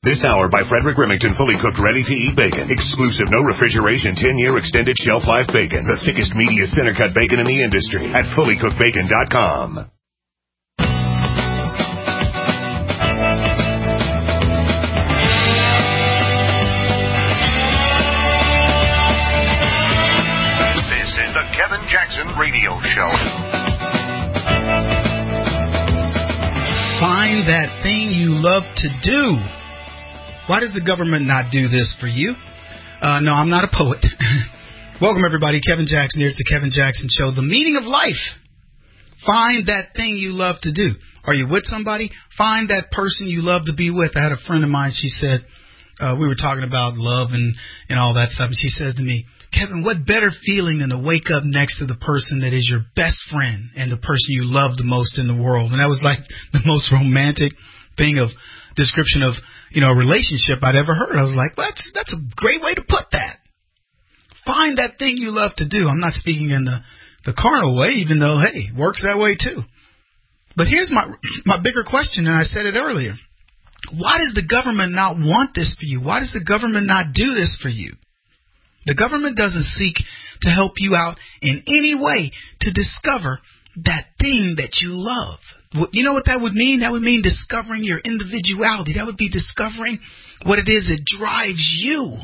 This hour by Frederick Remington, fully cooked, ready-to-eat bacon. Exclusive, no refrigeration, 10-year extended shelf life bacon. The thickest, meatiest, center-cut bacon in the industry at fullycookedbacon.com. This is the Kevin Jackson Radio Show. Find that thing you love to do. Why does the government not do this for you? No, I'm not a poet. Welcome, everybody. Kevin Jackson here. It's the Kevin Jackson Show. The meaning of life. Find that thing you love to do. Are you with somebody? Find that person you love to be with. I had a friend of mine. She said, we were talking about love and all that stuff. And she says to me, Kevin, what better feeling than to wake up next to the person that is your best friend and the person you love the most in the world? And that was like the most romantic thing of description of, a relationship I'd ever heard. I was like, well, that's a great way to put that. Find that thing you love to do. I'm not speaking in the carnal way, even though, hey, it works that way too. But here's my bigger question, and I said it earlier. Why does the government not want this for you? Why does the government not do this for you? The government doesn't seek to help you out in any way to discover that thing that you love. You know what that would mean? That would mean discovering your individuality. That would be discovering what it is that drives you.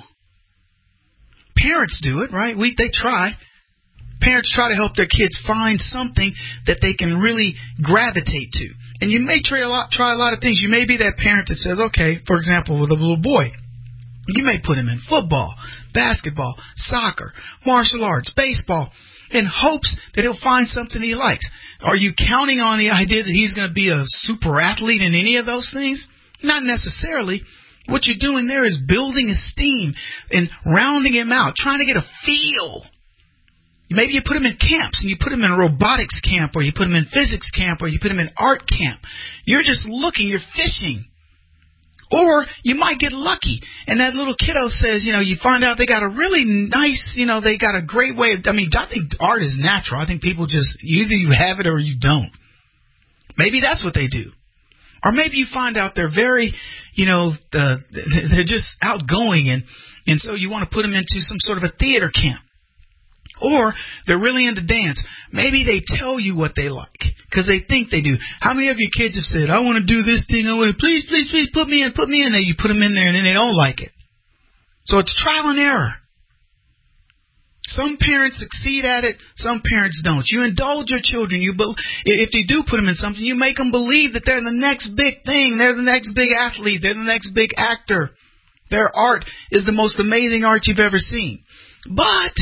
Parents do it, right? They try. Parents try to help their kids find something that they can really gravitate to. And you may try a lot of things. You may be that parent that says, okay, for example, with a little boy, you may put him in football, basketball, soccer, martial arts, baseball, in hopes that he'll find something he likes. Are you counting on the idea that he's going to be a super athlete in any of those things? Not necessarily. What you're doing there is building esteem and rounding him out, trying to get a feel. Maybe you put him in camps, and you put him in a robotics camp, or you put him in physics camp, or you put him in art camp. You're just looking, you're fishing. Or you might get lucky, and that little kiddo says, you find out they got a really nice, they got a great way I think art is natural. I think people just, either you have it or you don't. Maybe that's what they do. Or maybe you find out they're very, they're just outgoing, and so you want to put them into some sort of a theater camp. Or they're really into dance. Maybe they tell you what they like because they think they do. How many of your kids have said, I want to do this thing. I want to, please, put me in. And you put them in there and then they don't like it. So it's trial and error. Some parents succeed at it. Some parents don't. You indulge your children. If you do put them in something, you make them believe that they're the next big thing. They're the next big athlete. They're the next big actor. Their art is the most amazing art you've ever seen. But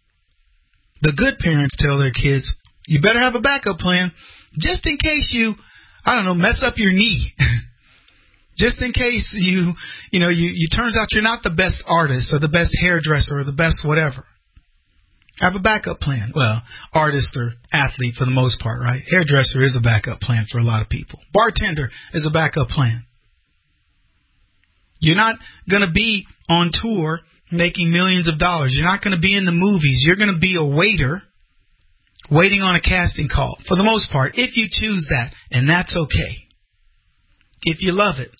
the good parents tell their kids, you better have a backup plan just in case you mess up your knee. Just in case you turns out you're not the best artist or the best hairdresser or the best whatever. Have a backup plan. Well, artist or athlete for the most part, right? Hairdresser is a backup plan for a lot of people. Bartender is a backup plan. You're not going to be on tour making millions of dollars. You're not going to be in the movies. You're going to be a waiter waiting on a casting call, for the most part, if you choose that, and that's okay. If you love it.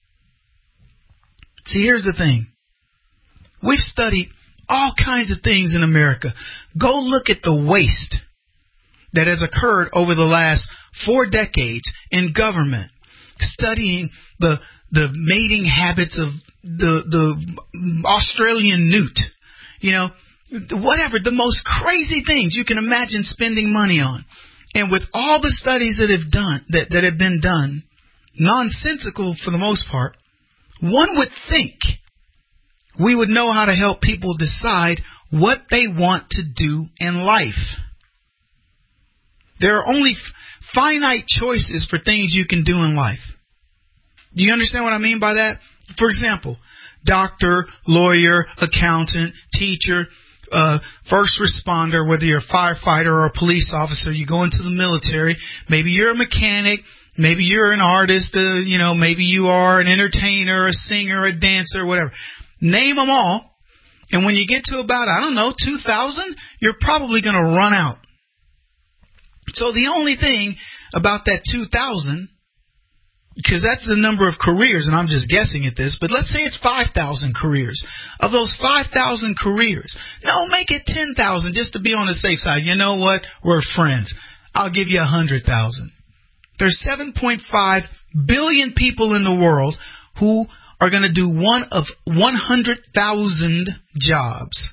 See, here's the thing. We've studied all kinds of things in America. Go look at the waste that has occurred over the last 4 decades in government, studying the mating habits of the Australian newt, whatever, the most crazy things you can imagine spending money on. And with all the studies that have been done, nonsensical for the most part, one would think we would know how to help people decide what they want to do in life. There are only finite choices for things you can do in life. Do you understand what I mean by that? For example, doctor, lawyer, accountant, teacher, first responder, whether you're a firefighter or a police officer, you go into the military, maybe you're a mechanic, maybe you're an artist, maybe you are an entertainer, a singer, a dancer, whatever. Name them all, and when you get to about, 2,000, you're probably going to run out. So the only thing about that 2,000 because that's the number of careers, and I'm just guessing at this, but let's say it's 5,000 careers. Of those 5,000 careers, no, make it 10,000 just to be on the safe side. You know what? We're friends. I'll give you 100,000. There's 7.5 billion people in the world who are going to do one of 100,000 jobs.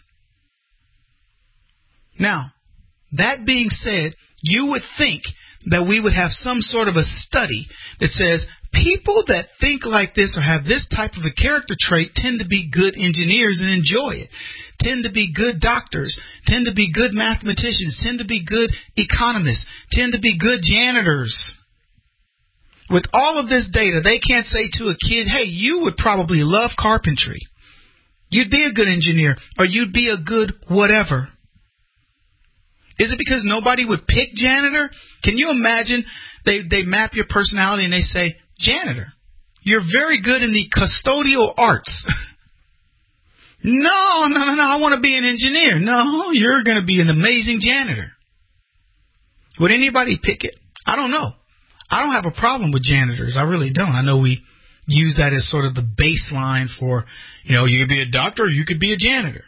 Now, that being said, you would think that we would have some sort of a study that says people that think like this or have this type of a character trait tend to be good engineers and enjoy it, tend to be good doctors, tend to be good mathematicians, tend to be good economists, tend to be good janitors. With all of this data, they can't say to a kid, hey, you would probably love carpentry. You'd be a good engineer, or you'd be a good whatever. Is it because nobody would pick janitor? Can you imagine they map your personality and they say, janitor, you're very good in the custodial arts. No, I want to be an engineer. No, you're going to be an amazing janitor. Would anybody pick it? I don't know. I don't have a problem with janitors. I really don't. I know we use that as sort of the baseline for, you could be a doctor or you could be a janitor.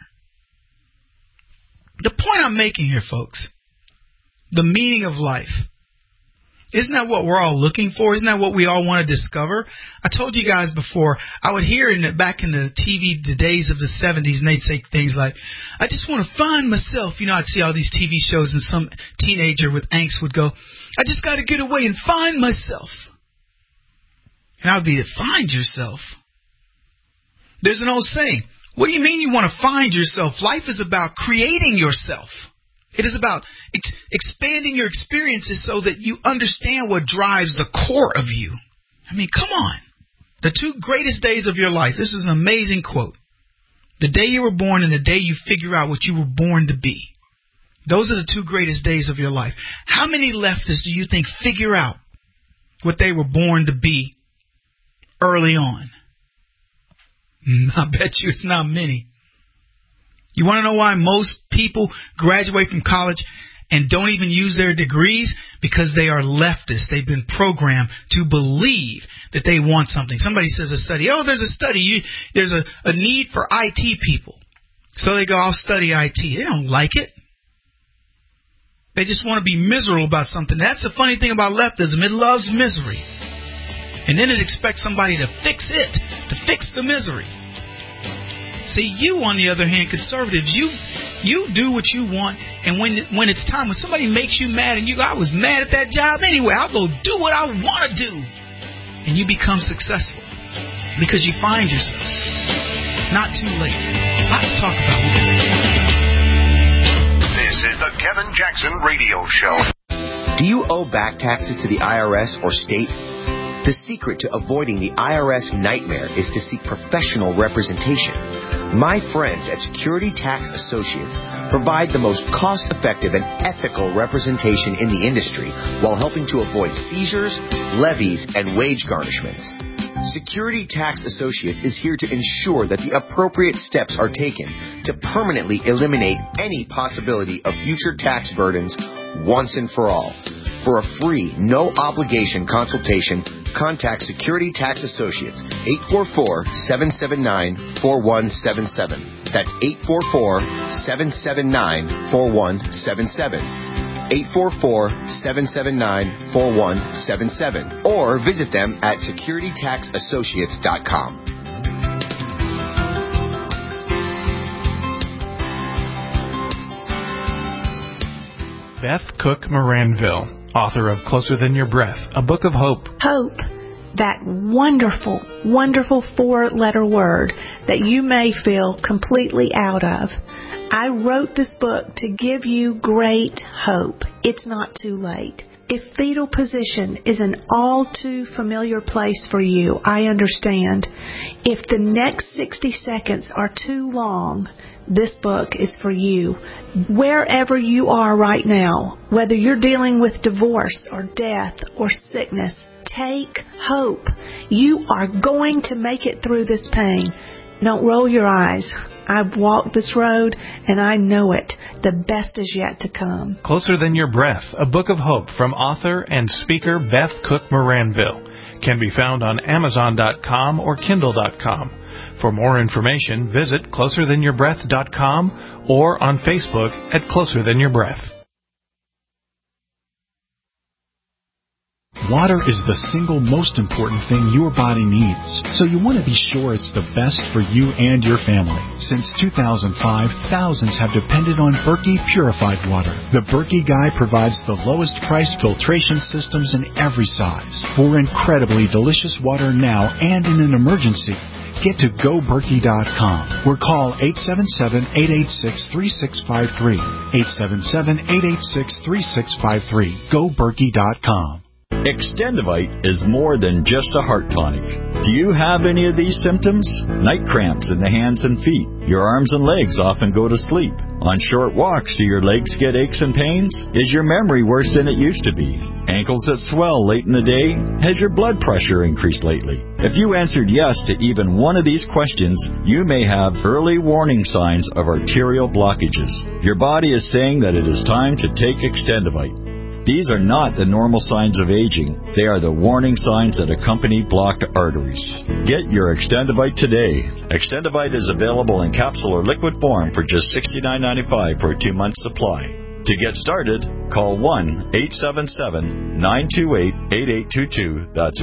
The point I'm making here, folks, the meaning of life. Isn't that what we're all looking for? Isn't that what we all want to discover? I told you guys before, I would hear back in the TV, the days of the 70s, and they'd say things like, I just want to find myself. I'd see all these TV shows and some teenager with angst would go, I just got to get away and find myself. And I would be, find yourself? There's an old saying, what do you mean you want to find yourself? Life is about creating yourself. It is about expanding your experiences so that you understand what drives the core of you. I mean, come on. The two greatest days of your life. This is an amazing quote. The day you were born and the day you figure out what you were born to be. Those are the two greatest days of your life. How many leftists do you think figure out what they were born to be early on? I bet you it's not many. You want to know why most people graduate from college and don't even use their degrees? Because they are leftists. They've been programmed to believe that they want something. Somebody says a study. Oh, there's a study. There's a need for IT people. So they go, I'll study IT. They don't like it. They just want to be miserable about something. That's the funny thing about leftism. It loves misery. And then it expects somebody to fix it, to fix the misery. See, you, on the other hand, conservatives, you do what you want, and when it's time, when somebody makes you mad, and you go, I was mad at that job anyway, I'll go do what I want to do. And you become successful because you find yourselves. Not too late. Lots to talk about. This is the Kevin Jackson Radio Show. Do you owe back taxes to the IRS or state? The secret to avoiding the IRS nightmare is to seek professional representation. My friends at Security Tax Associates provide the most cost-effective and ethical representation in the industry while helping to avoid seizures, levies, and wage garnishments. Security Tax Associates is here to ensure that the appropriate steps are taken to permanently eliminate any possibility of future tax burdens once and for all. For a free, no-obligation consultation, contact Security Tax Associates, 844-779-4177. That's 844-779-4177. 844-779-4177. Or visit them at securitytaxassociates.com. Beth Cook Moranville, author of Closer Than Your Breath, a book of hope. Hope, that wonderful, wonderful four-letter word that you may feel completely out of. I wrote this book to give you great hope. It's not too late. If fetal position is an all too familiar place for you, I understand. If the next 60 seconds are too long, this book is for you. Wherever you are right now, whether you're dealing with divorce or death or sickness, take hope. You are going to make it through this pain. Don't roll your eyes. I've walked this road, and I know it. The best is yet to come. Closer Than Your Breath, a book of hope from author and speaker Beth Cook Moranville. can be found on Amazon.com or Kindle.com. For more information, visit CloserThanYourBreath.com or on Facebook at Closer Than Your Breath. Water is the single most important thing your body needs, so you want to be sure it's the best for you and your family. Since 2005, thousands have depended on Berkey purified water. The Berkey Guy provides the lowest priced filtration systems in every size. For incredibly delicious water now and in an emergency, get to GoBerkey.com or call 877-886-3653. 877-886-3653. GoBerkey.com. Extendivite is more than just a heart tonic. Do you have any of these symptoms? Night cramps in the hands and feet. Your arms and legs often go to sleep. On short walks, do your legs get aches and pains? Is your memory worse than it used to be? Ankles that swell late in the day? Has your blood pressure increased lately? If you answered yes to even one of these questions, you may have early warning signs of arterial blockages. Your body is saying that it is time to take Extendivite. These are not the normal signs of aging. They are the warning signs that accompany blocked arteries. Get your Extendivite today. Extendivite is available in capsule or liquid form for just $69.95 for a 2-month supply. To get started, call 1-877-928-8822. That's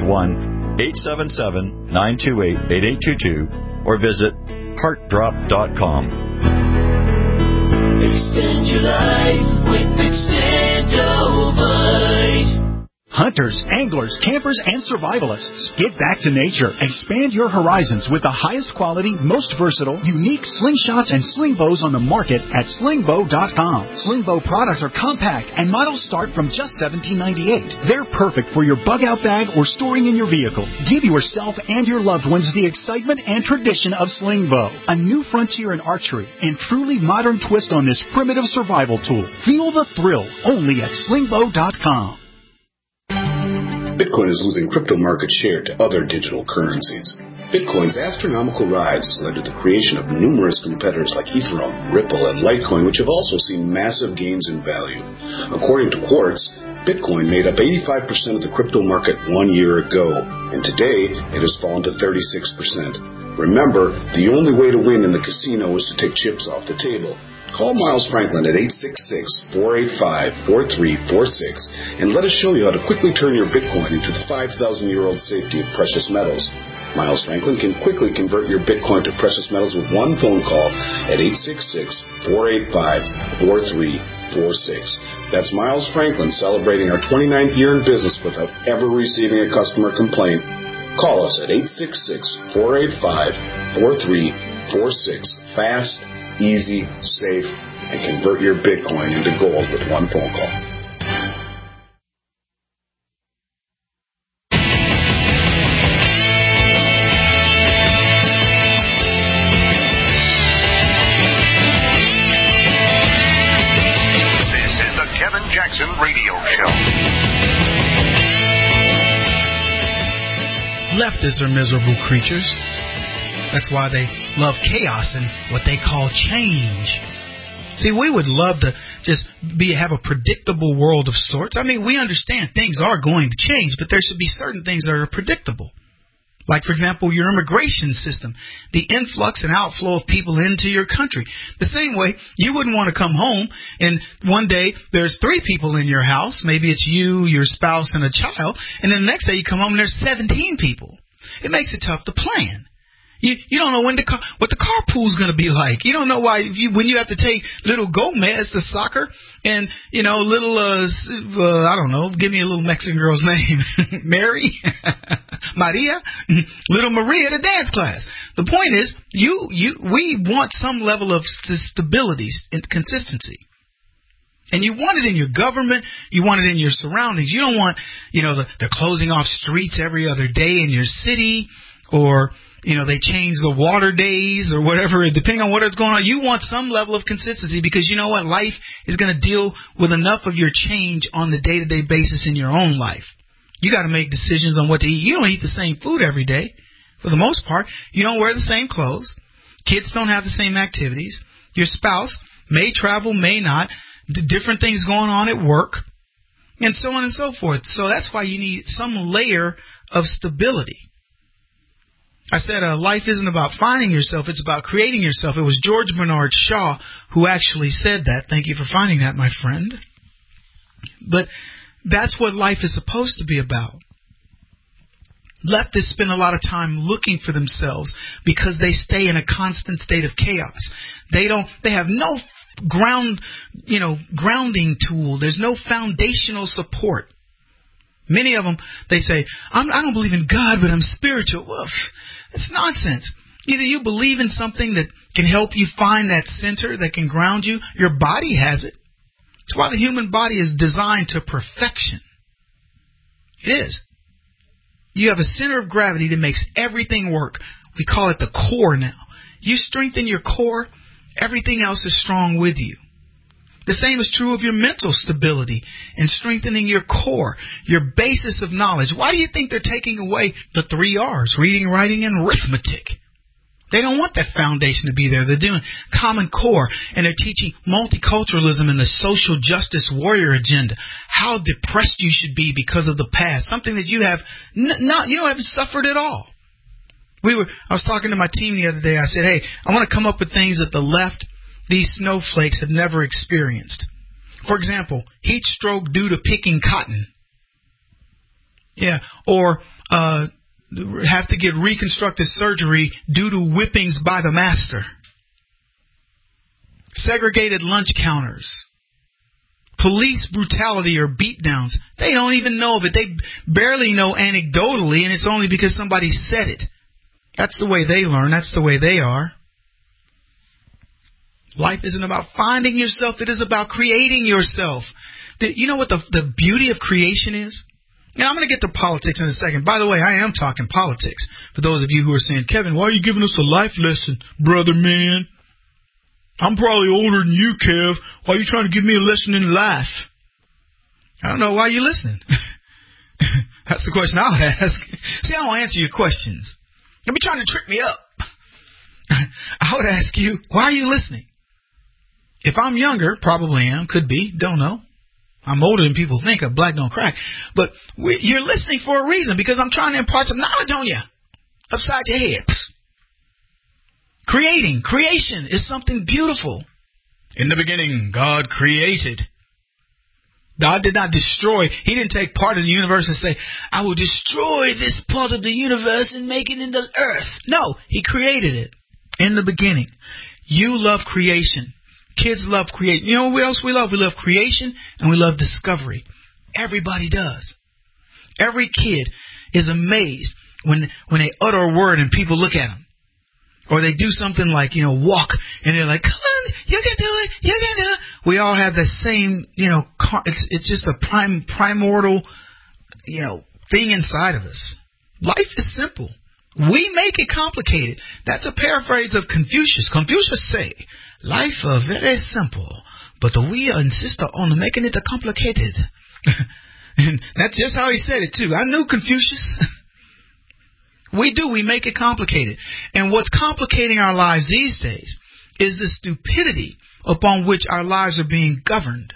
1-877-928-8822. Or visit heartdrop.com. Extend your life with Extendivite. Hunters, anglers, campers, and survivalists, get back to nature. Expand your horizons with the highest quality, most versatile, unique slingshots and sling bows on the market at slingbow.com. Sling bow products are compact and models start from just $17.98. They're perfect for your bug-out bag or storing in your vehicle. Give yourself and your loved ones the excitement and tradition of sling bow, a new frontier in archery and truly modern twist on this primitive survival tool. Feel the thrill only at slingbow.com. Bitcoin is losing crypto market share to other digital currencies. Bitcoin's astronomical rise has led to the creation of numerous competitors like Ethereum, Ripple, and Litecoin, which have also seen massive gains in value. According to Quartz, Bitcoin made up 85% of the crypto market 1 year ago, and today it has fallen to 36%. Remember, the only way to win in the casino is to take chips off the table. Call Miles Franklin at 866-485-4346 and let us show you how to quickly turn your Bitcoin into the 5,000-year-old safety of precious metals. Miles Franklin can quickly convert your Bitcoin to precious metals with one phone call at 866-485-4346. That's Miles Franklin celebrating our 29th year in business without ever receiving a customer complaint. Call us at 866-485-4346. Fast, easy, safe, and convert your Bitcoin into gold with one phone call. This is the Kevin Jackson Radio Show. Leftists are miserable creatures. That's why they love chaos and what they call change. See, we would love to just have a predictable world of sorts. I mean, we understand things are going to change, but there should be certain things that are predictable. Like, for example, your immigration system, the influx and outflow of people into your country. The same way, you wouldn't want to come home and one day there's 3 people in your house. Maybe it's you, your spouse, and a child. And then the next day you come home and there's 17 people. It makes it tough to plan. You don't know what the carpool's going to be like. You don't know when you have to take little Gomez to soccer and, little, I don't know, give me a little Mexican girl's name, Mary, Maria, little Maria to dance class. The point is, we want some level of stability and consistency. And you want it in your government. You want it in your surroundings. You don't want, the closing off streets every other day in your city, or they change the water days or whatever, depending on what is going on. You want some level of consistency because you know what? Life is going to deal with enough of your change on the day-to-day basis in your own life. You got to make decisions on what to eat. You don't eat the same food every day. For the most part, you don't wear the same clothes. Kids don't have the same activities. Your spouse may travel, may not. Different things going on at work, and so on and so forth. So that's why you need some layer of stability. I said life isn't about finding yourself, it's about creating yourself. It was George Bernard Shaw who actually said that. Thank you for finding that, my friend. But that's what life is supposed to be about. Leftists spend a lot of time looking for themselves because they stay in a constant state of chaos. They have no grounding tool. There's no foundational support. Many of them, they say, I don't believe in God, but I'm spiritual. Well, it's nonsense. Either you believe in something that can help you find that center that can ground you. Your body has it. It's why the human body is designed to perfection. It is. You have a center of gravity that makes everything work. We call it the core now. You strengthen your core, everything else is strong with you. The same is true of your mental stability and strengthening your core, your basis of knowledge. Why do you think they're taking away the 3 R's, reading, writing, and arithmetic? They don't want that foundation to be there. They're doing Common Core, and they're teaching multiculturalism and the social justice warrior agenda. How depressed you should be because of the past, something that you have you don't have suffered at all. I was talking to my team the other day. I said, hey, I want to come up with things that the left, these snowflakes, have never experienced. For example, heat stroke due to picking cotton. Yeah, or have to get reconstructive surgery due to whippings by the master. Segregated lunch counters. Police brutality or beatdowns. They don't even know of it. They barely know anecdotally, and it's only because somebody said it. That's the way they learn. That's the way they are. Life isn't about finding yourself. It is about creating yourself. You know what the beauty of creation is? Now, I'm going to get to politics in a second. By the way, I am talking politics. For those of you who are saying, Kevin, why are you giving us a life lesson, brother man? I'm probably older than you, Kev. Why are you trying to give me a lesson in life? I don't know. Why are you listening? That's the question I would ask. See, I don't answer your questions. Don't be trying to trick me up. I would ask you, why are you listening? If I'm younger, probably am, could be, don't know. I'm older than people think. Black don't crack. But you're listening for a reason, because I'm trying to impart some knowledge on you upside your head. Creation is something beautiful. In the beginning, God created. God did not destroy. He didn't take part of the universe and say, I will destroy this part of the universe and make it into earth. No, He created it in the beginning. You love creation. Kids love creation. You know what else we love? We love creation and we love discovery. Everybody does. Every kid is amazed when they utter a word and people look at them. Or they do something like, walk, and they're like, come on, you can do it, you can do it. We all have the same, it's just a primordial, thing inside of us. Life is simple. We make it complicated. That's a paraphrase of Confucius. Confucius say, life is very simple, but we insist on making it complicated. And that's just how he said it, too. I knew Confucius. We do. We make it complicated. And what's complicating our lives these days is the stupidity upon which our lives are being governed.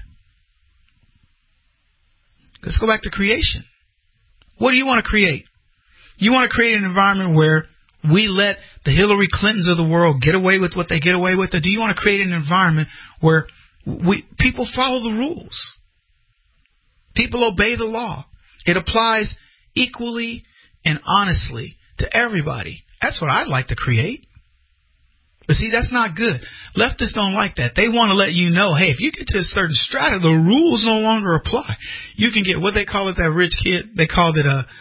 Let's go back to creation. What do you want to create? You want to create an environment where we let the Hillary Clintons of the world get away with what they get away with? Or do you want to create an environment where people follow the rules? People obey the law. It applies equally and honestly to everybody. That's what I'd like to create. But see, that's not good. Leftists don't like that. They want to let you know, hey, if you get to a certain strata, the rules no longer apply. You can get, what they call it, that rich kid, they called it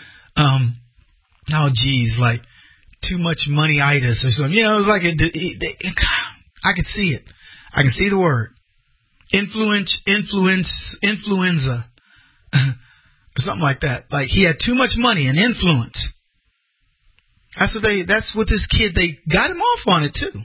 like too much money-itis or something. It's like I could see it. I can see the word. Influenza. Or something like that. Like he had too much money and influence. That's what this kid, they got him off on it too.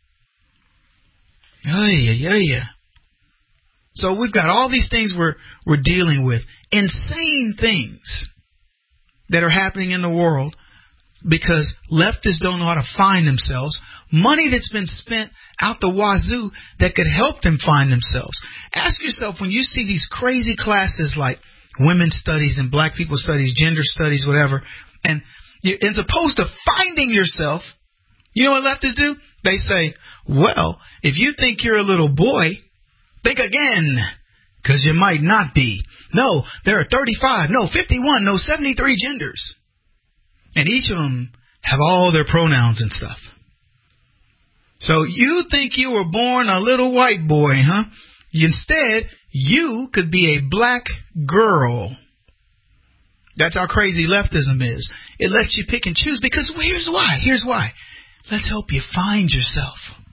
Yeah. So we've got all these things we're dealing with. Insane things that are happening in the world because leftists don't know how to find themselves. Money that's been spent out the wazoo that could help them find themselves. Ask yourself, when you see these crazy classes like women's studies and black people studies, gender studies, whatever, And as opposed to finding yourself, you know what leftists do? They say, well, if you think you're a little boy, think again, because you might not be. No, there are 35, no, 51, no, 73 genders. And each of them have all their pronouns and stuff. So you think you were born a little white boy, huh? Instead, you could be a black girl. That's how crazy leftism is. It lets you pick and choose because here's why. Let's help you find yourself.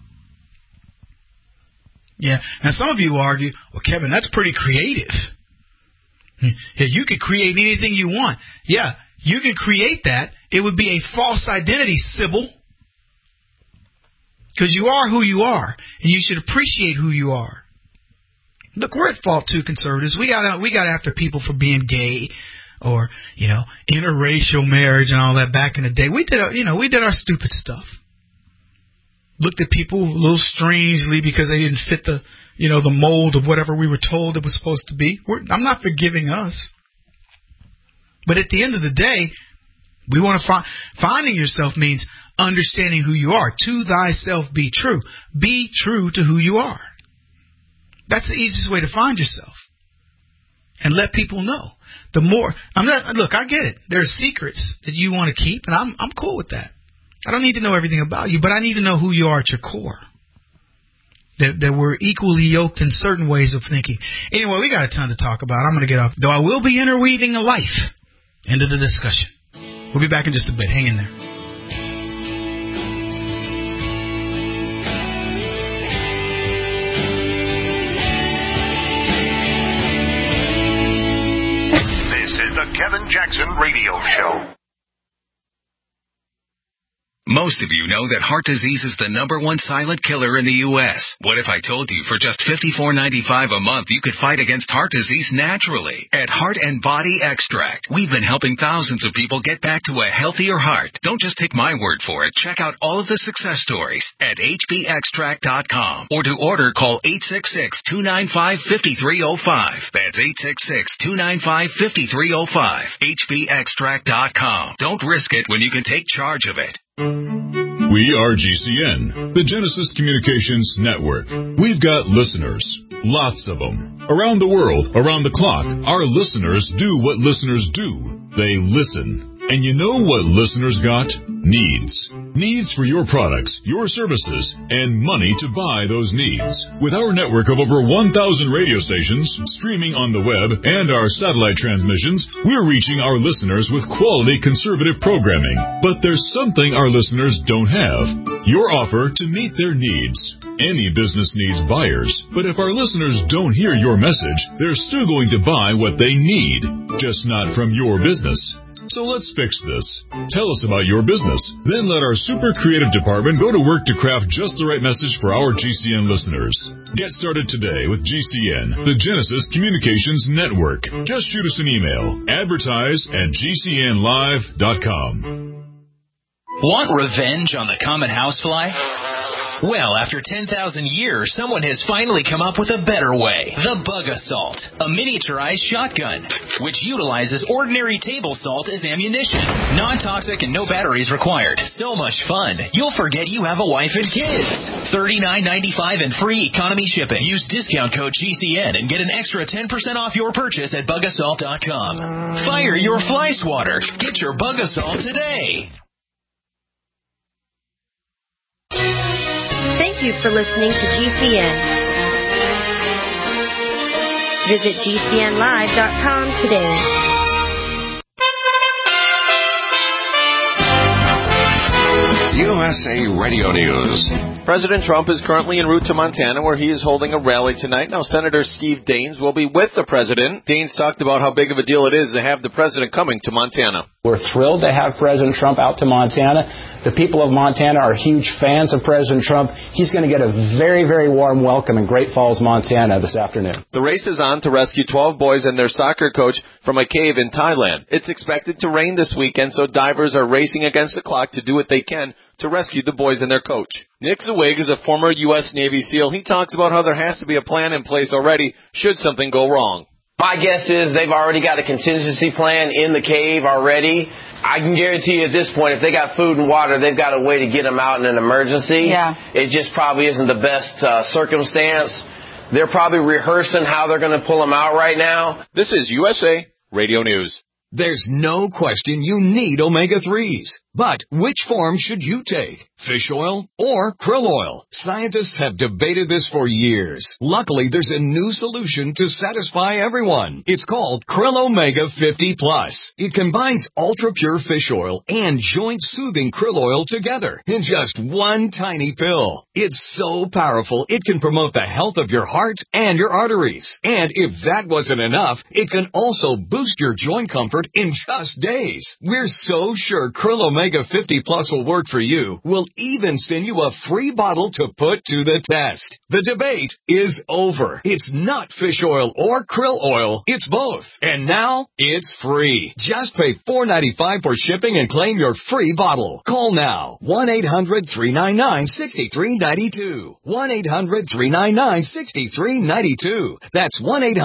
Yeah, now some of you argue, well, Kevin, that's pretty creative. Yeah, you could create anything you want. Yeah, you can create that. It would be a false identity, Sybil. Because you are who you are, and you should appreciate who you are. Look, we're at fault too, conservatives. We got after people for being gay or, interracial marriage and all that back in the day. We did our stupid stuff. Looked at people a little strangely because they didn't fit the mold of whatever we were told it was supposed to be. I'm not forgiving us. But at the end of the day, we want to finding yourself means understanding who you are. To thyself be true. Be true to who you are. That's the easiest way to find yourself. And let people know. The more, I get it. There are secrets that you want to keep, and I'm cool with that. I don't need to know everything about you, but I need to know who you are at your core. That we're equally yoked in certain ways of thinking. Anyway, we got a ton to talk about. I'm going to get off. Though I will be interweaving a life into the discussion. We'll be back in just a bit. Hang in there. This is the Kevin Jackson Radio Show. Most of you know that heart disease is the #1 silent killer in the U.S. What if I told you for just $54.95 a month you could fight against heart disease naturally? At Heart and Body Extract, we've been helping thousands of people get back to a healthier heart. Don't just take my word for it. Check out all of the success stories at hbextract.com. Or to order, call 866-295-5305. That's 866-295-5305. hbextract.com. Don't risk it when you can take charge of it. We are GCN, the Genesis Communications Network. We've got listeners, lots of them. Around the world, around the clock, our listeners do what listeners do. They listen. And you know what listeners got? Needs. Needs for your products, your services, and money to buy those needs. With our network of over 1,000 radio stations, streaming on the web, and our satellite transmissions, we're reaching our listeners with quality conservative programming. But there's something our listeners don't have. Your offer to meet their needs. Any business needs buyers, but if our listeners don't hear your message, they're still going to buy what they need, just not from your business. So let's fix this. Tell us about your business. Then let our super creative department go to work to craft just the right message for our GCN listeners. Get started today with GCN, the Genesis Communications Network. Just shoot us an email. Advertise@gcnlive.com. Want revenge on the common housefly? Well, after 10,000 years, someone has finally come up with a better way. The Bug Assault, a miniaturized shotgun, which utilizes ordinary table salt as ammunition. Non-toxic and no batteries required. So much fun, you'll forget you have a wife and kids. $39.95 and free economy shipping. Use discount code GCN and get an extra 10% off your purchase at bugassault.com. Fire your fly swatter. Get your Bug Assault today. Thank you for listening to GCN. Visit GCNlive.com today. USA Radio News. President Trump is currently en route to Montana, where he is holding a rally tonight. Now, Senator Steve Daines will be with the president. Daines talked about how big of a deal it is to have the president coming to Montana. We're thrilled to have President Trump out to Montana. The people of Montana are huge fans of President Trump. He's going to get a very, very warm welcome in Great Falls, Montana this afternoon. The race is on to rescue 12 boys and their soccer coach from a cave in Thailand. It's expected to rain this weekend, so divers are racing against the clock to do what they can to rescue the boys and their coach. Nick Zwig is a former U.S. Navy SEAL. He talks about how there has to be a plan in place already should something go wrong. My guess is they've already got a contingency plan in the cave already. I can guarantee you at this point, if they got food and water, they've got a way to get them out in an emergency. Yeah. It just probably isn't the best circumstance. They're probably rehearsing how they're going to pull them out right now. This is USA Radio News. There's no question you need omega-3s. But which form should you take? Fish oil or krill oil? Scientists have debated this for years. Luckily, there's a new solution to satisfy everyone. It's called Krill Omega 50 Plus. It combines ultra-pure fish oil and joint-soothing krill oil together in just one tiny pill. It's so powerful, it can promote the health of your heart and your arteries. And if that wasn't enough, it can also boost your joint comfort in just days. We're so sure Krill Omega 50 Plus will work for you. We'll even send you a free bottle to put to the test. The debate is over. It's not fish oil or krill oil. It's both. And now, it's free. Just pay $4.95 for shipping and claim your free bottle. Call now. 1-800-399-6392. 1-800-399-6392. That's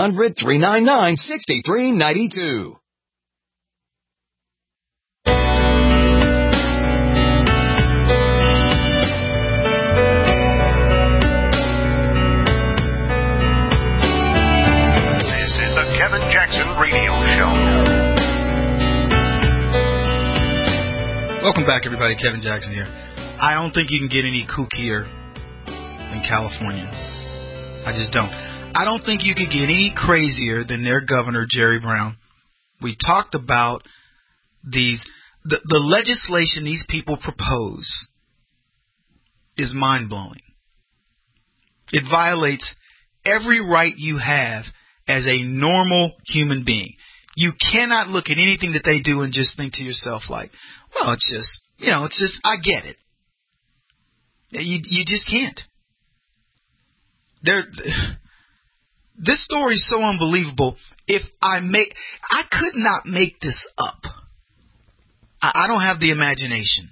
1-800-399-6392. Kevin Jackson Radio Show. Welcome back, everybody. Kevin Jackson here. I don't think you can get any kookier than Californians. I just don't. I don't think you could get any crazier than their governor, Jerry Brown. We talked about the legislation these people propose is mind-blowing. It violates every right you have as a normal human being. You cannot look at anything that they do and just think to yourself like, well, it's just, I get it. You just can't. This story is so unbelievable. I could not make this up. I don't have the imagination.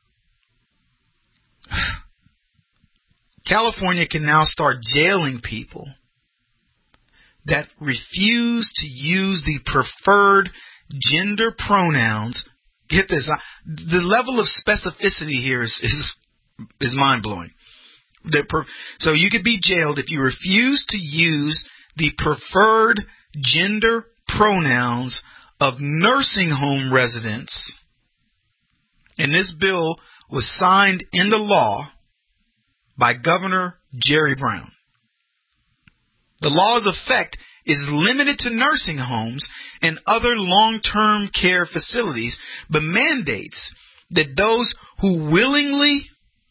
California can now start jailing people that refuse to use the preferred gender pronouns. Get this, the level of specificity here is mind-blowing. So you could be jailed if you refuse to use the preferred gender pronouns of nursing home residents. And this bill was signed into law by Governor Jerry Brown. The law's effect is limited to nursing homes and other long-term care facilities, but mandates that those who willfully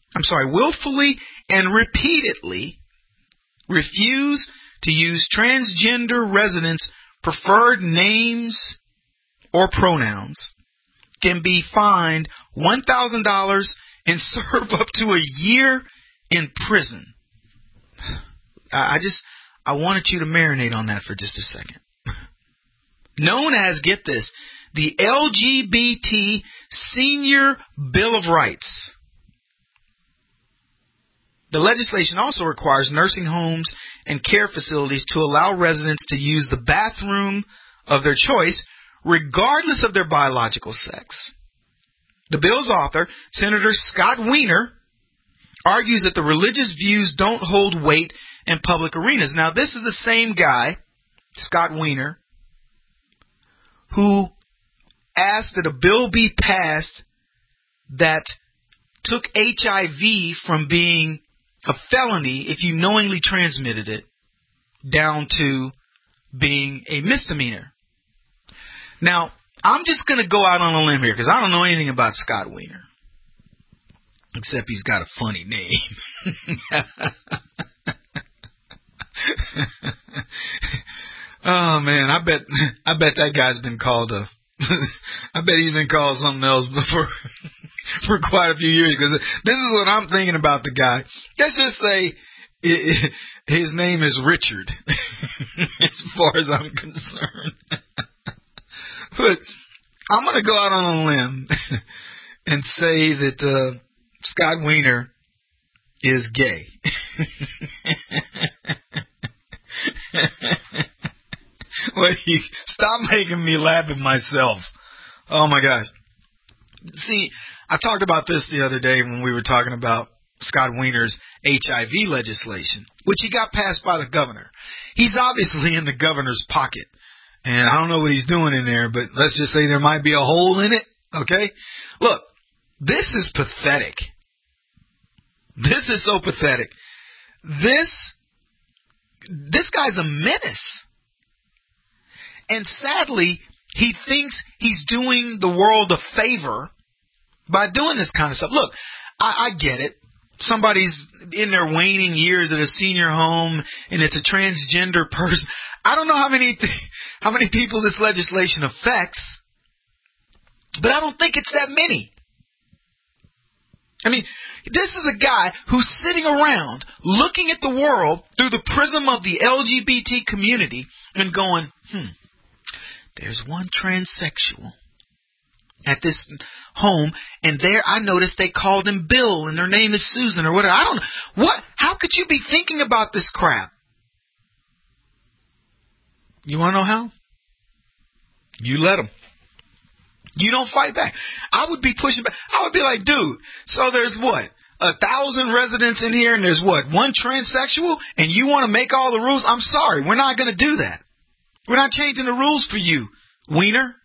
and repeatedly refuse to use transgender residents' preferred names or pronouns can be fined $1,000 and serve up to a year in prison. I wanted you to marinate on that for just a second. Known as, get this, the LGBT Senior Bill of Rights. The legislation also requires nursing homes and care facilities to allow residents to use the bathroom of their choice, regardless of their biological sex. The bill's author, Senator Scott Wiener, argues that the religious views don't hold weight in public arenas. Now, this is the same guy, Scott Wiener, who asked that a bill be passed that took HIV from being a felony if you knowingly transmitted it down to being a misdemeanor. Now, I'm just going to go out on a limb here because I don't know anything about Scott Wiener, except he's got a funny name. Oh man, I bet that guy's been called I bet he's been called something else before for quite a few years, because this is what I'm thinking about the guy. Let's just say his name is Richard, as far as I'm concerned. But I'm going to go out on a limb and say that Scott Wiener is gay. Wait, stop making me laugh at myself. Oh my gosh. See, I talked about this the other day when we were talking about Scott Wiener's HIV legislation, which he got passed by the governor. He's obviously in the governor's pocket. And I don't know what he's doing in there, but let's just say there might be a hole in it, okay? Look, this is pathetic. This is so pathetic. This guy's a menace. And sadly, he thinks he's doing the world a favor by doing this kind of stuff. Look, I get it. Somebody's in their waning years at a senior home, and it's a transgender person. I don't know how many people this legislation affects, but I don't think it's that many. I mean, this is a guy who's sitting around looking at the world through the prism of the LGBT community and going, there's one transsexual at this home, and there I noticed they called him Bill, and their name is Susan, or whatever. I don't know. What? How could you be thinking about this crap? You want to know how? You let them. You don't fight back. I would be pushing back. I would be like, dude, so there's what? 1,000 residents in here, and there's what? One transsexual, and you want to make all the rules? I'm sorry. We're not going to do that. We're not changing the rules for you, Wiener.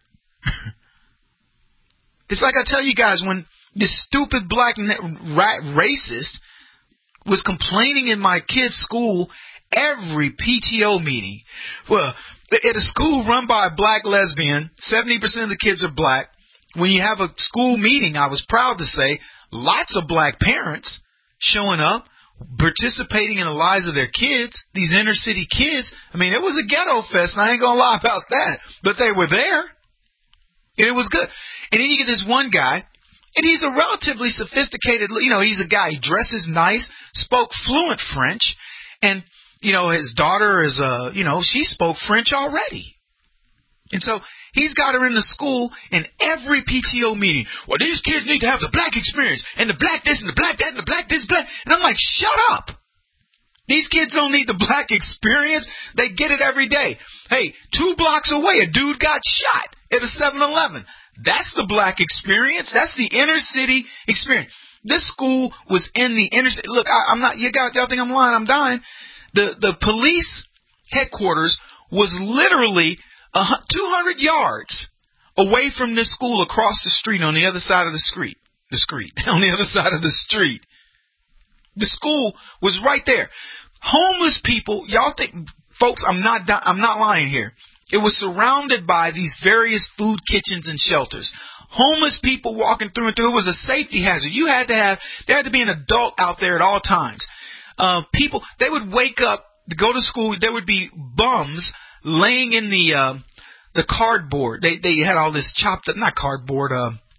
It's like I tell you guys, when this stupid black racist was complaining in my kid's school every PTO meeting. Well, at a school run by a black lesbian, 70% of the kids are black. When you have a school meeting, I was proud to say, lots of black parents showing up, participating in the lives of their kids, these inner city kids. I mean, it was a ghetto fest, and I ain't going to lie about that. But they were there, and it was good. And then you get this one guy, and he's a relatively sophisticated, he's a guy, he dresses nice, spoke fluent French, and his daughter is, she spoke French already. And so he's got her in the school in every PTO meeting. Well, these kids need to have the black experience, and the black this, and the black that, and the black this, black. And I'm like, shut up. These kids don't need the black experience. They get it every day. Hey, 2 blocks away, a dude got shot at a 7-Eleven. That's the black experience. That's the inner city experience. This school was in the inner city. Look, y'all think I'm lying, I'm dying. The police headquarters was literally 200 yards away from this school across the street on the other side of the street. On the other side of the street. The school was right there. Homeless people, y'all think, folks, I'm not lying here. It was surrounded by these various food kitchens and shelters. Homeless people walking through and through. It was a safety hazard. There had to be an adult out there at all times. People, they would wake up to go to school. There would be bums laying in the cardboard. They had all this chopped up, not cardboard,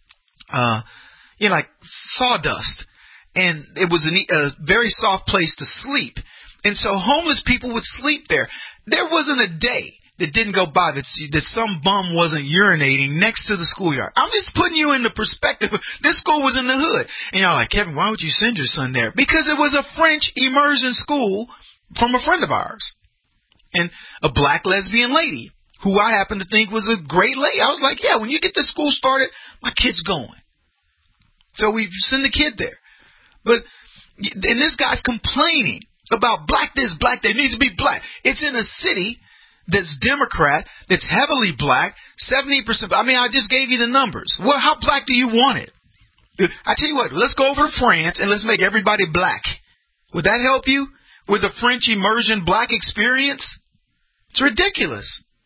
like sawdust. And it was a very soft place to sleep. And so homeless people would sleep there. There wasn't a day that didn't go by that some bum wasn't urinating next to the schoolyard. I'm just putting you into perspective. This school was in the hood. And y'all like, Kevin, why would you send your son there? Because it was a French immersion school from a friend of ours. And a black lesbian lady who I happen to think was a great lady. I was like, yeah, when you get this school started, my kid's going. So we send the kid there. And this guy's complaining about black this, black that, needs to be black. It's in a city that's Democrat, that's heavily black, 70%. I mean, I just gave you the numbers. Well, how black do you want it? I tell you what, let's go over to France and let's make everybody black. Would that help you with the French immersion black experience? It's ridiculous.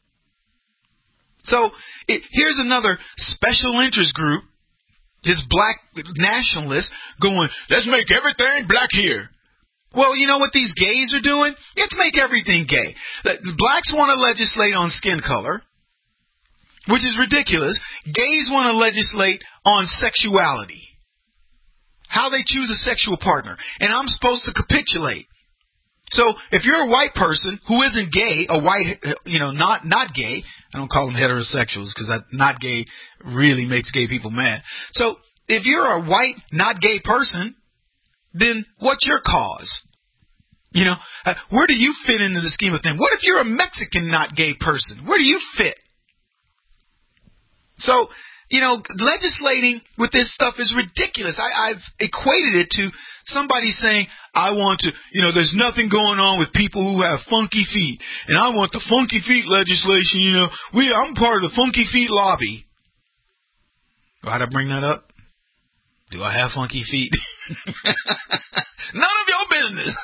So here's another special interest group, this black nationalist, going, let's make everything black here. Well, you know what these gays are doing? Let's make everything gay. The blacks want to legislate on skin color, which is ridiculous. Gays want to legislate on sexuality, how they choose a sexual partner. And I'm supposed to capitulate. So if you're a white person who isn't gay, not gay, I don't call them heterosexuals because not gay really makes gay people mad. So if you're a white, not gay person, then what's your cause? Where do you fit into the scheme of things? What if you're a Mexican not gay person? Where do you fit? So, legislating with this stuff is ridiculous. I've equated it to somebody saying, I want to, there's nothing going on with people who have funky feet, and I want the funky feet legislation, I'm part of the funky feet lobby. Why'd I bring that up? Do I have funky feet? None of your business.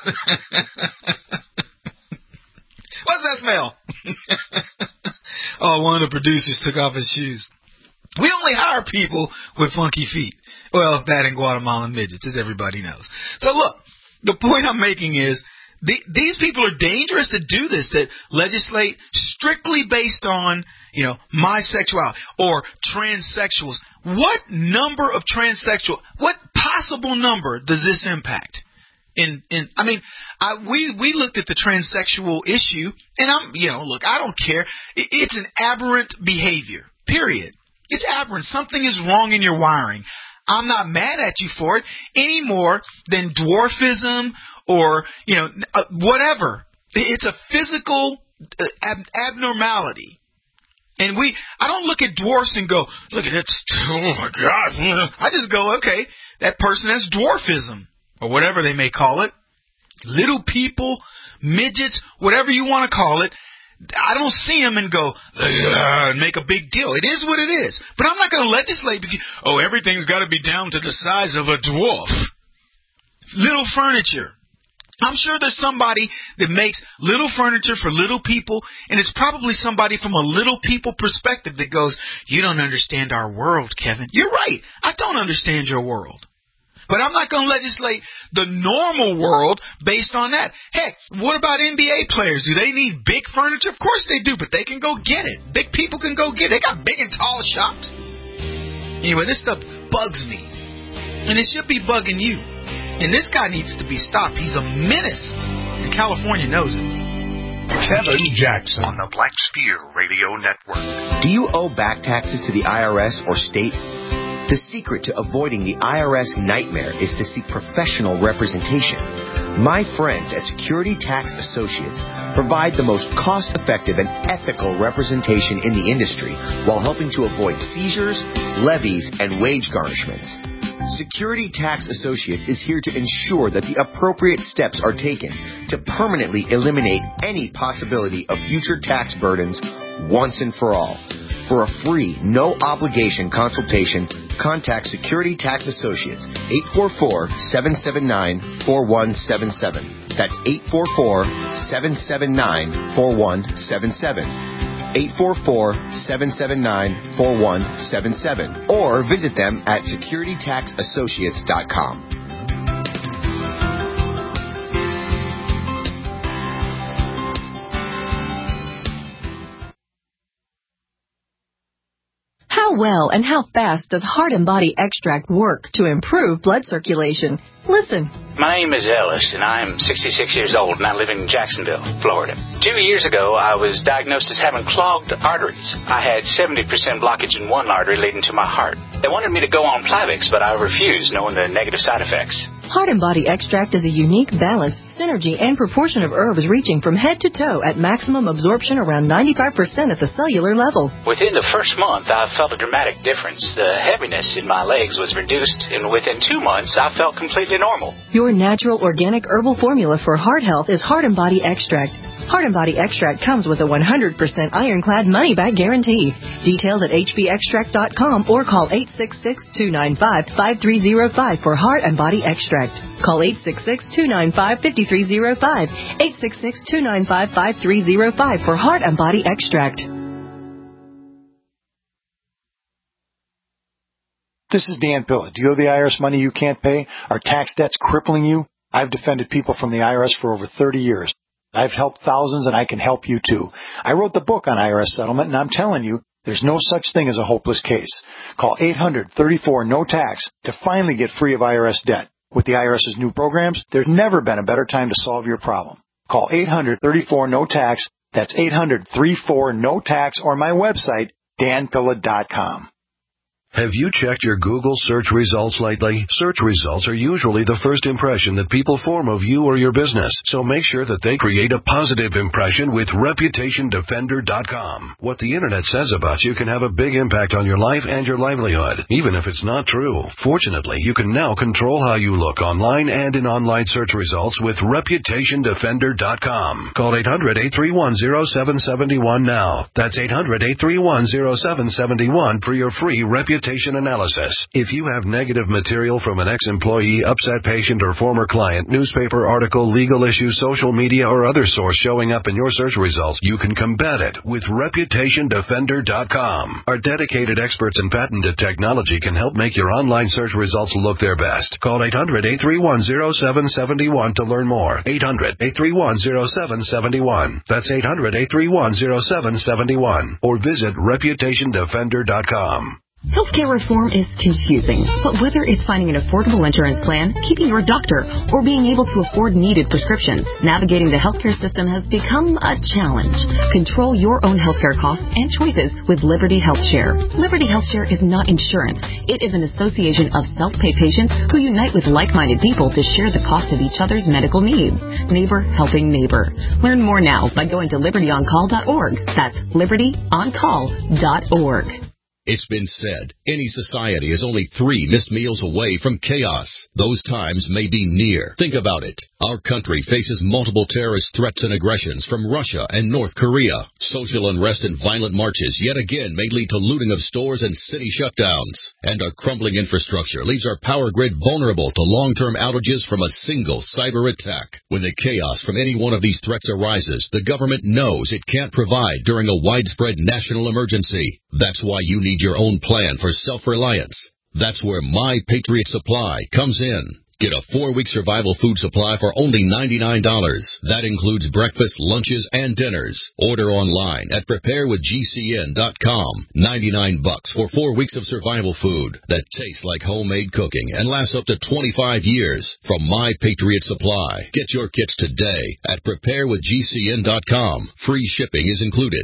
What's that smell? Oh, one of the producers took off his shoes. We only hire people with funky feet. Well, that and Guatemalan midgets, as everybody knows. So look, the point I'm making is these people are dangerous to do this, that legislate strictly based on, my sexuality or transsexuals. What number of what possible number does this impact? We looked at the transsexual issue, and I don't care. It's an aberrant behavior, period. It's aberrant. Something is wrong in your wiring. I'm not mad at you for it any more than dwarfism or, whatever. It's a physical abnormality. And I don't look at dwarfs and go, look at it, oh my God. I just go, okay, that person has dwarfism, or whatever they may call it. Little people, midgets, whatever you want to call it. I don't see them and go, make a big deal. It is what it is. But I'm not going to legislate because, everything's got to be down to the size of a dwarf. Little furniture. I'm sure there's somebody that makes little furniture for little people, and it's probably somebody from a little people perspective that goes, you don't understand our world, Kevin. You're right. I don't understand your world. But I'm not going to legislate the normal world based on that. Heck, what about NBA players? Do they need big furniture? Of course they do, but they can go get it. Big people can go get it. They got big and tall shops. Anyway, this stuff bugs me. And it should be bugging you. And this guy needs to be stopped. He's a menace. And California knows it. Kevin Jackson on the Black Spear Radio Network. Do you owe back taxes to the IRS or state? The secret to avoiding the IRS nightmare is to seek professional representation. My friends at Security Tax Associates provide the most cost-effective and ethical representation in the industry while helping to avoid seizures, levies, and wage garnishments. Security Tax Associates is here to ensure that the appropriate steps are taken to permanently eliminate any possibility of future tax burdens once and for all. For a free, no-obligation consultation, contact Security Tax Associates, 844-779-4177. That's 844-779-4177. 844-779-4177. Or visit them at securitytaxassociates.com. How well and how fast does Heart and Body Extract work to improve blood circulation? Listen. My name is Ellis, and I'm 66 years old, and I live in Jacksonville, Florida. 2 years ago, I was diagnosed as having clogged arteries. I had 70% blockage in one artery leading to my heart. They wanted me to go on Plavix, but I refused, knowing the negative side effects. Heart and Body Extract is a unique, balanced synergy and proportion of herbs reaching from head to toe at maximum absorption around 95% at the cellular level. Within the first month, I felt a dramatic difference. The heaviness in my legs was reduced, and within 2 months, I felt completely normal. Your natural organic herbal formula for heart health is Heart and Body Extract. Heart and Body Extract comes with a 100% ironclad money-back guarantee. Details at hbextract.com or call 866-295-5305 for Heart and Body Extract. Call 866-295-5305. 866-295-5305 for Heart and Body Extract. This is Dan Pilla. Do you owe the IRS money you can't pay? Are tax debts crippling you? I've defended people from the IRS for over 30 years. I've helped thousands, and I can help you too. I wrote the book on IRS settlement, and I'm telling you, there's no such thing as a hopeless case. Call 800-34-NO-TAX to finally get free of IRS debt. With the IRS's new programs, there's never been a better time to solve your problem. Call 800-34-NO-TAX. That's 800-34-NO-TAX or my website, danpilla.com. Have you checked your Google search results lately? Search results are usually the first impression that people form of you or your business, so make sure that they create a positive impression with ReputationDefender.com. What the Internet says about you can have a big impact on your life and your livelihood, even if it's not true. Fortunately, you can now control how you look online and in online search results with ReputationDefender.com. Call 800-831-0771 now. That's 800-831-0771 for your free reputation analysis. If you have negative material from an ex-employee, upset patient, or former client, newspaper article, legal issue, social media, or other source showing up in your search results, you can combat it with ReputationDefender.com. Our dedicated experts in patented technology can help make your online search results look their best. Call 800-831-0771 to learn more. 800-831-0771. That's 800-831-0771. Or visit ReputationDefender.com. Healthcare reform is confusing, but whether it's finding an affordable insurance plan, keeping your doctor, or being able to afford needed prescriptions, navigating the healthcare system has become a challenge. Control your own healthcare costs and choices with Liberty HealthShare. Liberty HealthShare is not insurance. It is an association of self-pay patients who unite with like-minded people to share the cost of each other's medical needs. Neighbor helping neighbor. Learn more now by going to libertyoncall.org. That's libertyoncall.org. It's been said, any society is only 3 missed meals away from chaos. Those times may be near. Think about it. Our country faces multiple terrorist threats and aggressions from Russia and North Korea. Social unrest and violent marches yet again may lead to looting of stores and city shutdowns. And our crumbling infrastructure leaves our power grid vulnerable to long-term outages from a single cyber attack. When the chaos from any one of these threats arises, the government knows it can't provide during a widespread national emergency. That's why you need your own plan for self-reliance. That's where My Patriot Supply comes in. Get a 4-week survival food supply for only $99. That includes breakfast, lunches, and dinners. Order online at preparewithgcn.com. $99 for 4 weeks of survival food that tastes like homemade cooking and lasts up to 25 years from My Patriot Supply. Get your kits today at preparewithgcn.com. Free shipping is included.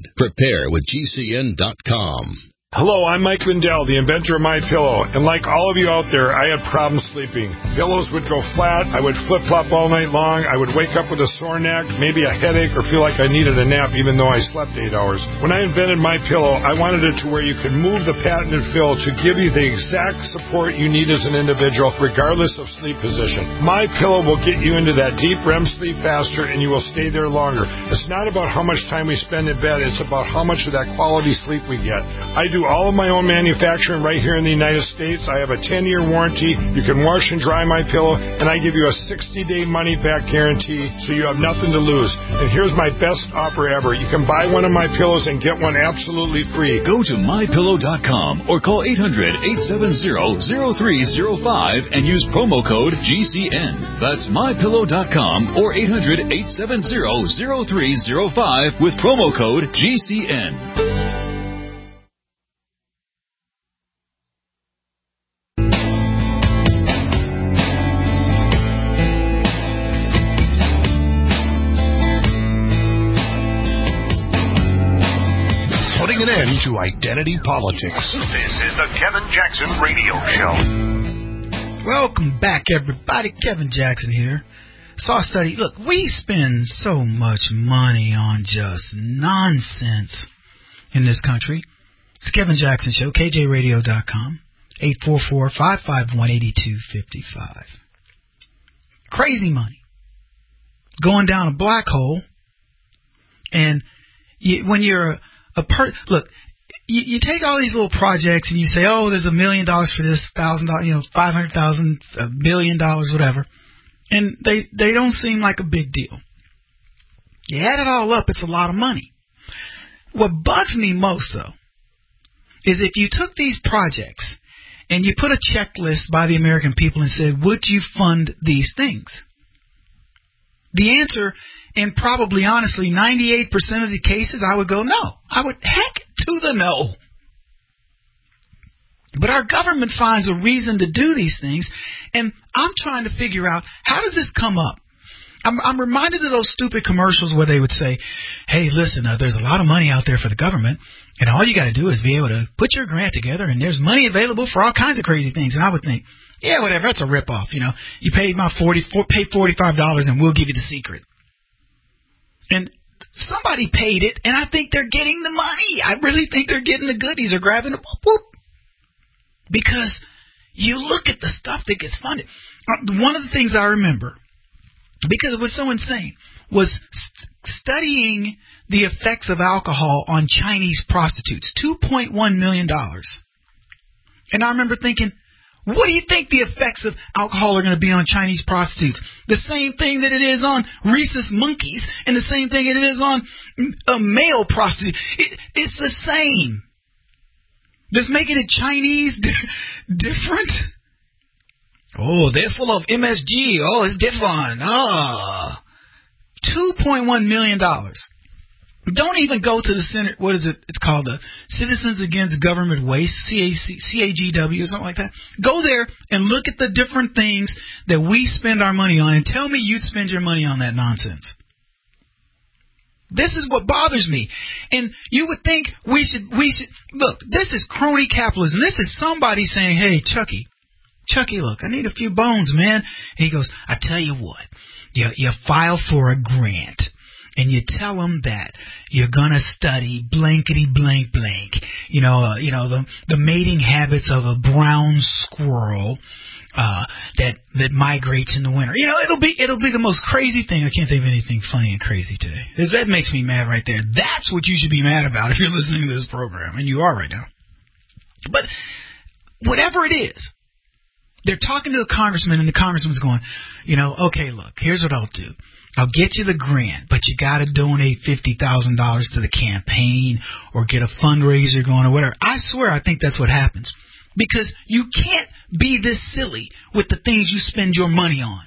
Preparewithgcn.com. Hello, I'm Mike Lindell, the inventor of MyPillow, and like all of you out there, I had problems sleeping. Pillows would go flat, I would flip-flop all night long, I would wake up with a sore neck, maybe a headache, or feel like I needed a nap even though I slept 8 hours. When I invented MyPillow, I wanted it to where you could move the patented fill to give you the exact support you need as an individual, regardless of sleep position. MyPillow will get you into that deep REM sleep faster, and you will stay there longer. It's not about how much time we spend in bed, it's about how much of that quality sleep we get. I do all of my own manufacturing right here in the United States. I have a 10-year warranty. You can wash and dry my pillow, and I give you a 60-day money-back guarantee, so you have nothing to lose. And here's my best offer ever. You can buy one of my pillows and get one absolutely free. Go to MyPillow.com or call 800-870-0305 and use promo code GCN. That's MyPillow.com or 800-870-0305 with promo code GCN. An end to identity politics. This is the Kevin Jackson Radio Show. Welcome back, everybody. Kevin Jackson here. Saw a study. Look, we spend so much money on just nonsense in this country. It's Kevin Jackson Show, KJRadio.com, 844-551-8255. Crazy money. Going down a black hole, and when you're look, you take all these little projects and you say, oh, there's $1 million for this, $1,000, $500,000, $1 billion, whatever, and they don't seem like a big deal. You add it all up, it's a lot of money. What bugs me most, though, is if you took these projects and you put a checklist by the American people and said, would you fund these things? The answer, and probably honestly 98% of the cases, I would go no. I would heck to the no. But our government finds a reason to do these things, and I'm trying to figure out, how does this come up? I'm reminded of those stupid commercials where they would say, hey, listen, there's a lot of money out there for the government, and all you got to do is be able to put your grant together, and there's money available for all kinds of crazy things. And I would think, yeah, whatever, that's a ripoff. You know, you pay $45 and we'll give you the secret. And somebody paid it, and I think they're getting the money. I really think they're getting the goodies or grabbing the whoop. Because you look at the stuff that gets funded. One of the things I remember, because it was so insane, was studying the effects of alcohol on Chinese prostitutes. $2.1 million. And I remember thinking, what do you think the effects of alcohol are going to be on Chinese prostitutes? The same thing that it is on rhesus monkeys, and the same thing that it is on male prostitutes. It's the same. Just making it Chinese different? Oh, they're full of MSG. Oh, it's different. $2.1 million. Don't even go to the center. What is it? It's called the Citizens Against Government Waste, CAGW or something like that. Go there and look at the different things that we spend our money on, and tell me you'd spend your money on that nonsense. This is what bothers me. And you would think we should look, this is crony capitalism. This is somebody saying, hey, Chucky, look, I need a few bones, man. And he goes, I tell you what, you file for a grant, and you tell them that you're gonna study blankety blank blank, the mating habits of a brown squirrel that migrates in the winter. It'll be the most crazy thing. I can't think of anything funny and crazy today. That makes me mad right there. That's what you should be mad about if you're listening to this program, and you are right now. But whatever it is, they're talking to a congressman, and the congressman's going, okay, look, here's what I'll do. I'll get you the grant, but you got to donate $50,000 to the campaign or get a fundraiser going or whatever. I swear I think that's what happens. Because you can't be this silly with the things you spend your money on.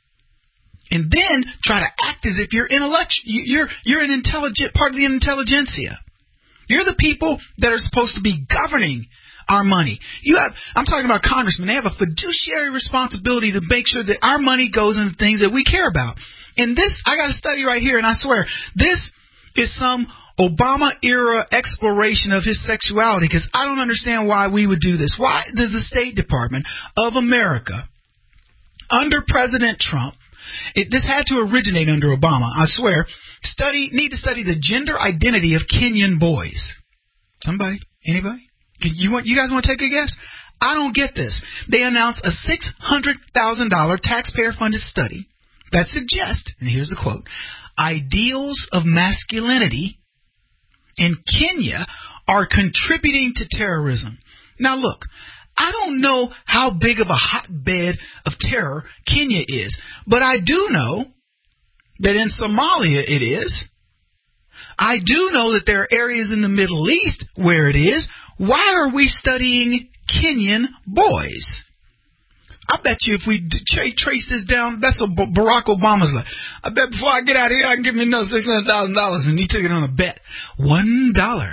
And then try to act as if you're you're an intelligent part of the intelligentsia. You're the people that are supposed to be governing our money. I'm talking about congressmen. They have a fiduciary responsibility to make sure that our money goes into things that we care about. And this, I got a study right here, and I swear, this is some Obama-era exploration of his sexuality, because I don't understand why we would do this. Why does the State Department of America, under President Trump, this had to originate under Obama, I swear, need to study the gender identity of Kenyan boys? Somebody? Anybody? You guys want to take a guess? I don't get this. They announced a $600,000 taxpayer-funded study that suggests, and here's the quote, ideals of masculinity in Kenya are contributing to terrorism. Now look, I don't know how big of a hotbed of terror Kenya is, but I do know that in Somalia it is. I do know that there are areas in the Middle East where it is. Why are we studying Kenyan boys? I bet you if we trace this down, that's what Barack Obama's like. I bet before I get out of here, I can give me another $600,000, and he took it on a bet. $1.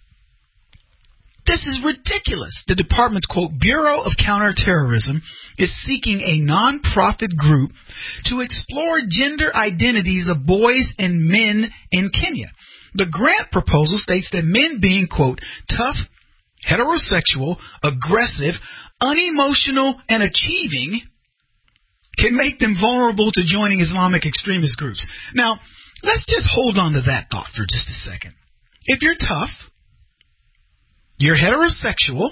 This is ridiculous. The department's, quote, Bureau of Counterterrorism is seeking a non-profit group to explore gender identities of boys and men in Kenya. The grant proposal states that men being, quote, tough, heterosexual, aggressive, unemotional, and achieving can make them vulnerable to joining Islamic extremist groups. Now, let's just hold on to that thought for just a second. If you're tough, you're heterosexual,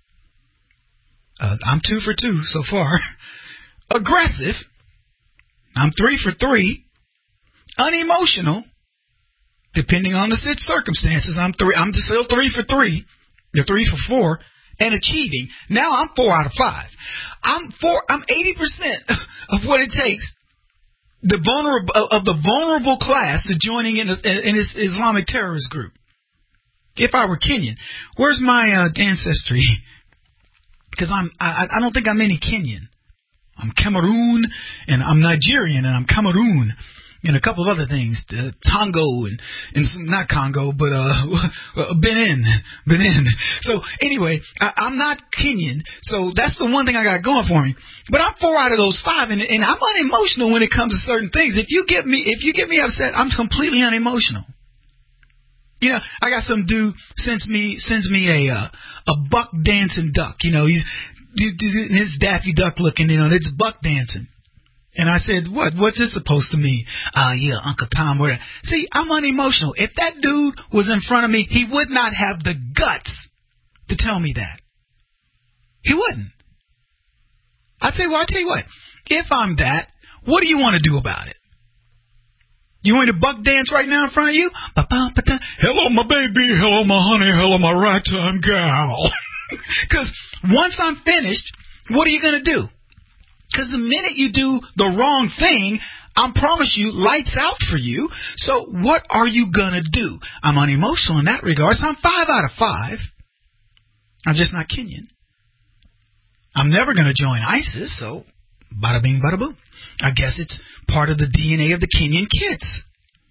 I'm 2 for 2 so far, aggressive, I'm 3 for 3, unemotional, depending on the circumstances, I'm still 3 for 3, you're 3 for 4, and achieving. Now I'm 4 out of 5. I'm 80% of what it takes the vulnerable class to joining in this Islamic terrorist group. If I were Kenyan, where's my ancestry? Because I don't think I'm any Kenyan. I'm Cameroon, and I'm Nigerian, and I'm Cameroon. and a couple of other things, Tongo and some, not Congo, but Benin. So anyway, I'm not Kenyan, so that's the one thing I got going for me. But I'm 4 out of those 5, and I'm unemotional when it comes to certain things. If you get me upset, I'm completely unemotional. You know, I got some dude sends me a buck dancing duck. You know, he's his Daffy Duck looking. You know, it's buck dancing. And I said, what's this supposed to mean? Yeah, Uncle Tom. See, I'm unemotional. If that dude was in front of me, he would not have the guts to tell me that. He wouldn't. I'll tell you what. If I'm that, what do you want to do about it? You want me to buck dance right now in front of you? Hello, my baby. Hello, my honey. Hello, my right-time gal. Because once I'm finished, what are you going to do? Because the minute you do the wrong thing, I promise you, lights out for you. So what are you going to do? I'm unemotional in that regard, so I'm 5 out of 5. I'm just not Kenyan. I'm never going to join ISIS, so bada bing, bada boom. I guess it's part of the DNA of the Kenyan kids.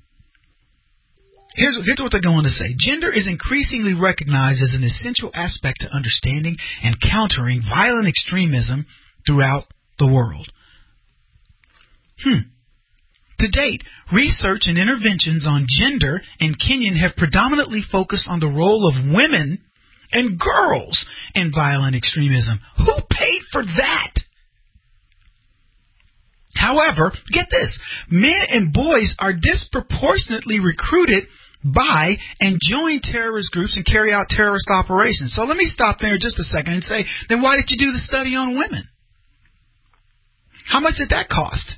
Here's what they're going to say. Gender is increasingly recognized as an essential aspect to understanding and countering violent extremism throughout the world. To date, research and interventions on gender in Kenyan have predominantly focused on the role of women and girls in violent extremism. Who paid for that? However, get this, men and boys are disproportionately recruited by and join terrorist groups and carry out terrorist operations. So let me stop there just a second and say, then why did you do the study on women? How much did that cost?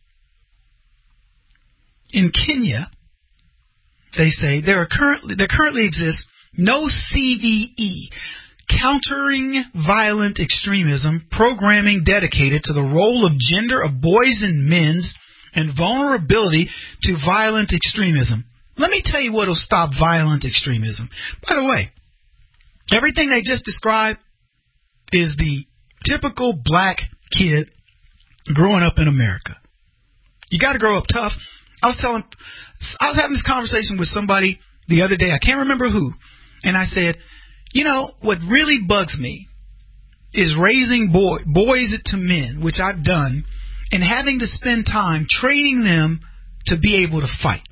In Kenya, they say there currently exists no CVE, Countering Violent Extremism, programming dedicated to the role of gender of boys and men's and vulnerability to violent extremism. Let me tell you what will stop violent extremism. By the way, everything they just described is the typical black kid growing up in America. You got to grow up tough. I was having this conversation with somebody the other day. I can't remember who. And I said, you know, what really bugs me is raising boys to men, which I've done, and having to spend time training them to be able to fight.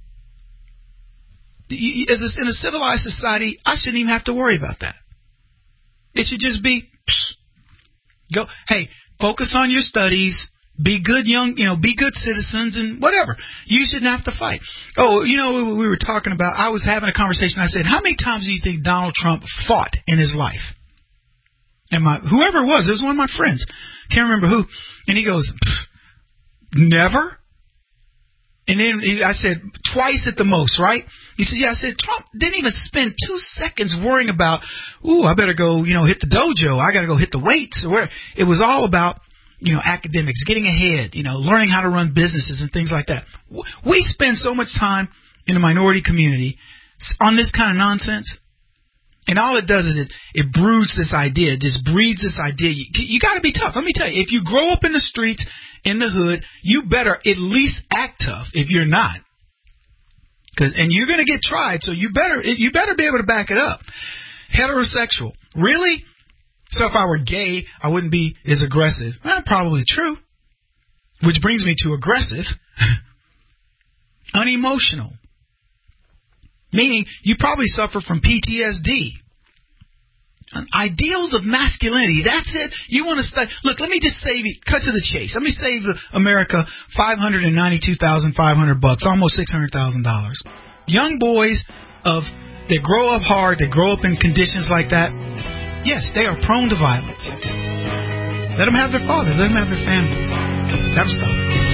In a civilized society, I shouldn't even have to worry about that. It should just be, go, hey, focus on your studies, be good be good citizens and whatever. You shouldn't have to fight. Oh, we were talking about, I was having a conversation. I said, how many times do you think Donald Trump fought in his life? And whoever it was one of my friends. Can't remember who. And he goes, never? And then I said, twice at the most, right? He said, yeah. I said, Trump didn't even spend 2 seconds worrying about, I better go, hit the dojo. I got to go hit the weights. It was all about, academics, getting ahead, learning how to run businesses and things like that. We spend so much time in the minority community on this kind of nonsense. And all it does is it broods this idea, it just breeds this idea. You got to be tough. Let me tell you, if you grow up in the streets, in the hood, you better at least act tough if you're not. And you're going to get tried, so you better be able to back it up. Heterosexual. Really? So if I were gay, I wouldn't be as aggressive. Well, probably true. Which brings me to aggressive. Unemotional. Meaning you probably suffer from PTSD. Ideals of masculinity. That's it. You want to study. Look, let me just save you. Cut to the chase. Let me save America $592,500, almost $600,000. Young boys that grow up hard, that grow up in conditions like that. Yes, they are prone to violence. Let them have their fathers. Let them have their families. That'll stop.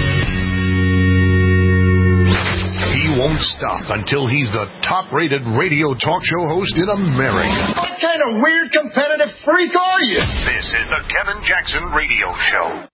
He won't stop until he's the top-rated radio talk show host in America. What kind of weird competitive freak are you? This is the Kevin Jackson Radio Show.